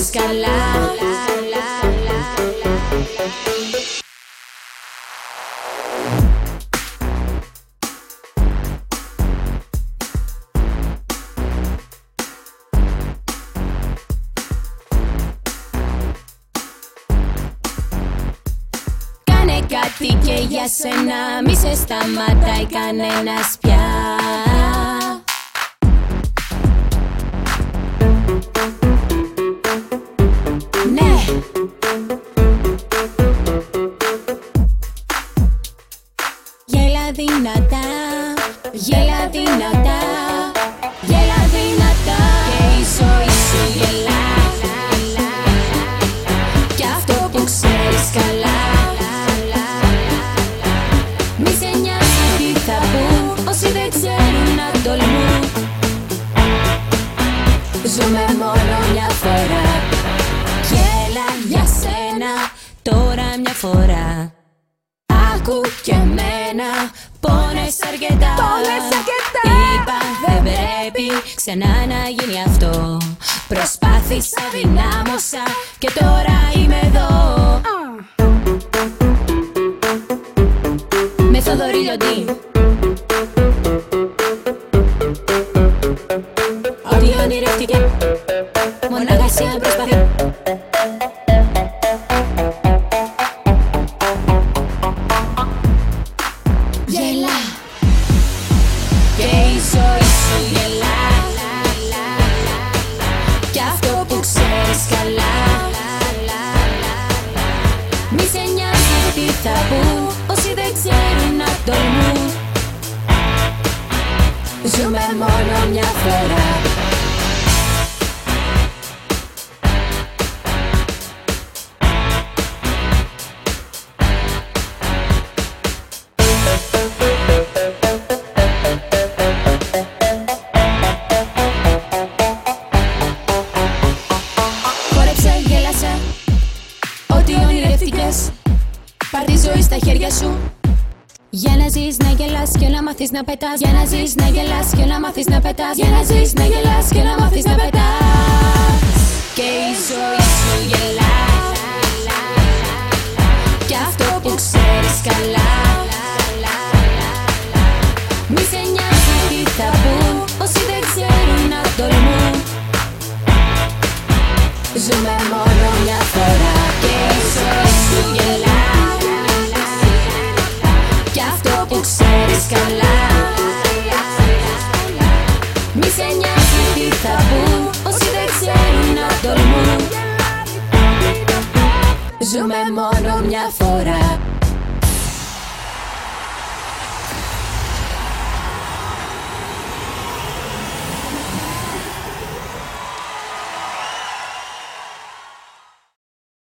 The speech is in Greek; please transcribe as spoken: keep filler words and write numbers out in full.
ξέρεις καλά. Κάνε κάτι και για σένα, μη σε σταματάει κανένας πια. Ναι. Γέλα δυνατά, γέλα δυνατά, γέλα δυνατά. Και η ζωή σου γελά, κι αυτό που ξέρεις καλά. Μη σε νοιάζει τι θα πουν όσοι δεν ξέρουν να τολμούν. Ζούμε μόνο μια φορά. Γέλα για σένα τώρα μια φορά. Άκου και εμένα, πόνες αρκετά. Πόνες αρκετά. Είπα δεν πρέπει ξανά να γίνει αυτό. Προσπάθησα, δυνάμωσα και τώρα είμαι εδώ. uh. Με Θοδωρή Λιοντή. Ό,τι ονειρεύτηκε μονάχα εσύ αν προσπαθεί. Γελά και η ζωή σου γελά, κι αυτό που ξέρεις καλά. Μη σε νοιάζει τι θα πούν όσοι δεν ξέρουν να τολμούν. Ζούμε μόνο μια φορά. Χόρεψε, γέλασε, ό,τι ονειρεύτηκες, πάρ' τη ζωή στα χέρια σου. Για να ζεις, να γελάς και να μάθεις να πετάς. Για να ζεις, να γελάς και να μάθεις να πετάς. Για να ζεις, να γελάς και να μάθεις να πετάς. Και η ζωή σου γελά, κι αυτό που ξέρεις καλά. Μη σε νοιάζει τι θα πούν όσοι δεν ξέρουν να τολμούν. Ζούμε μόνο μια φορά. Και η ζωή σου γελά, κι αυτό που ξέρεις καλά. Μη σε νοιάζει τι θα πούν όσοι δεν ξέρουν να τολμούν. Ζούμε μόνο μια φορά.